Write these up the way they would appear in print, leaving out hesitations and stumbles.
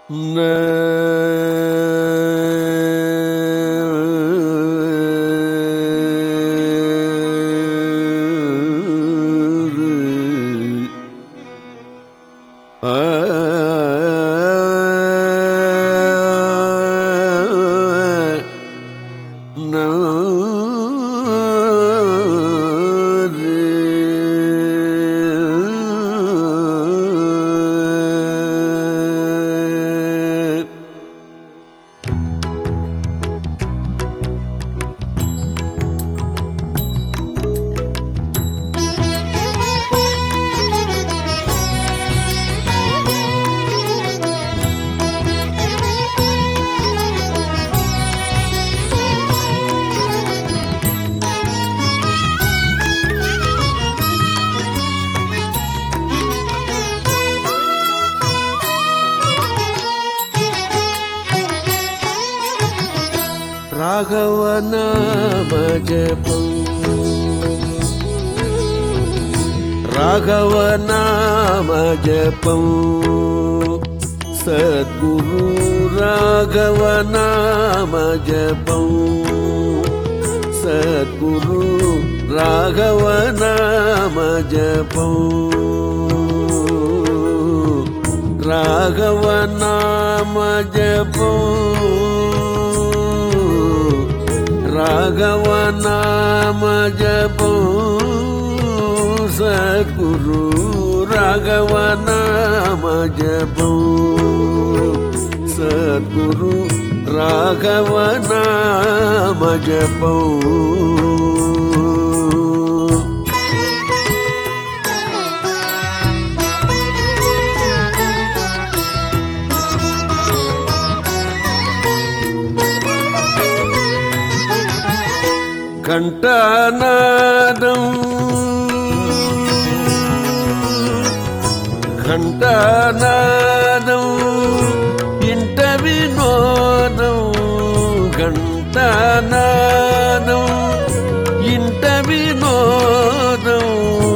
రాఘవ నామ జపం రాఘవ నామ జపం సద్గురు రాఘవ నామ జపం సద్గురు రాఘవ నామ జపం రాఘవ నామ జపం రాఘవ నామ జపం సద్గురు రాఘవ నామ జపం సద్గురు రాఘవ నామ జపం ఘంటానాదం ఘంటానాదం ఇంట వినోదం ఘంటానాదం ఇంట వినోదం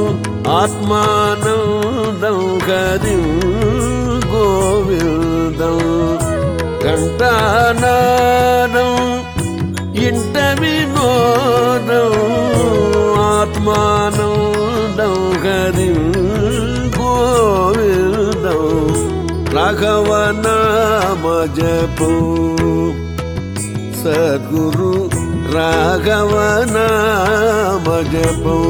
ఆత్మానందం హరిం గోవిందం ఘంటానాదం ఇంట వినోదం ఆత్మానందం హరిం గోవిందం రాఘవ నామ జపం సద్గురు రాఘవ నామ జపం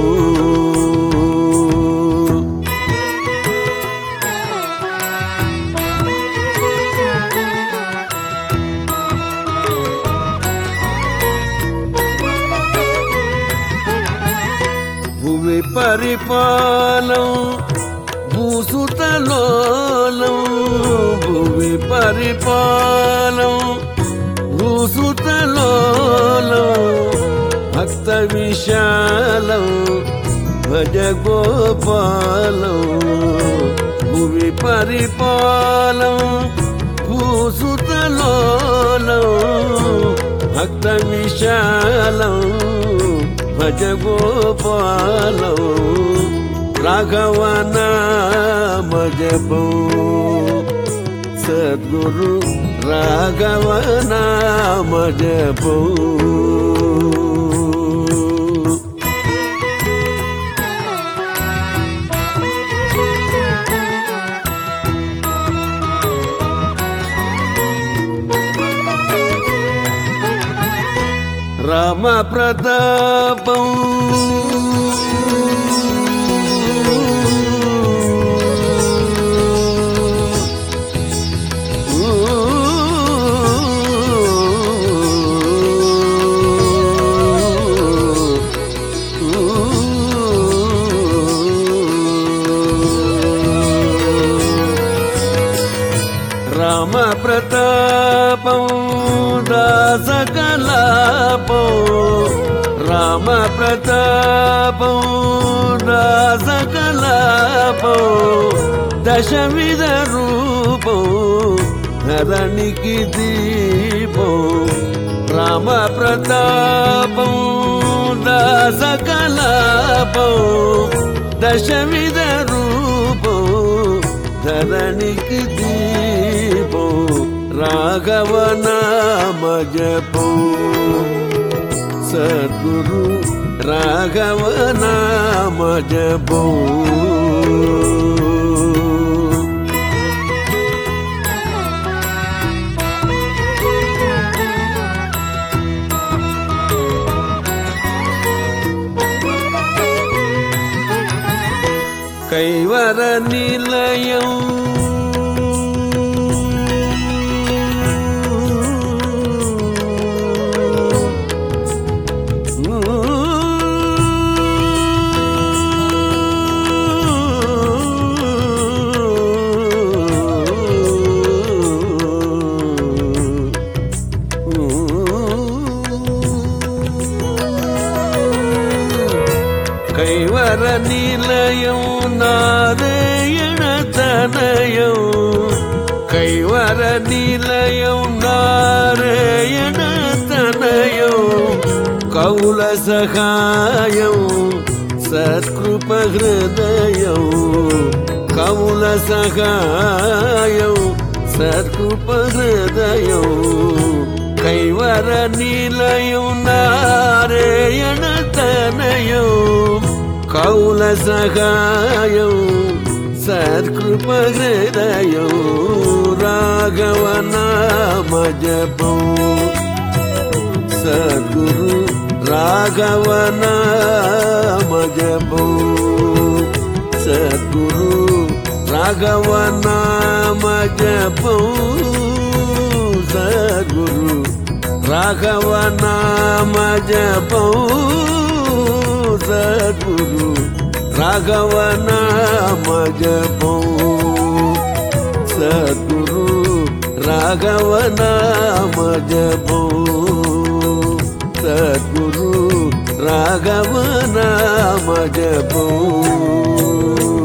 భూమి పరిపాలం భూసుతలోలం భూమి పరిపాలం భూసుతలోలం భక్త విశాలం భజ గోపాలం భూమి పరిపాలం భూసుతలోలం భక్త విశాలం భజ గోపాలం రాఘవ నామ జపం సద్గురు రాఘవ నామ జపం రామ ప్రతాపం రామ ప్రతాపం దాసకలాపం రామ ప్రతాపం దాసకలాపం దశవిధ రూపం ధరణికి దీపం రామ ప్రతాపం దాసకలాపం దశవిధ రూపం ధరణికి దీపం దీపం రాఘవ నామ జపం సద్గురు రాఘవ నామ జపం కైవర నిలయం కైవర నిలయం నారాయణ తనయం కైవర నిలయం నారాయణ తనయం కౌల సహాయం సత్కృప హృదయం కౌల సహాయం సత్కృప హృదయం కైవర నిలయం నారాయణ తనయం కౌల సహాయం సత్కృప హృదయం రాఘవ నామ జపం సద్గురు రాఘవ నామ జపం సద్గురు రాఘవ నామ జపం సద్గురు రాఘవ నామ జపం సద్గురు రాఘవ నామ జపం సద్గురు రాఘవ నామ జపం సద్గురు రాఘవ నామ జపం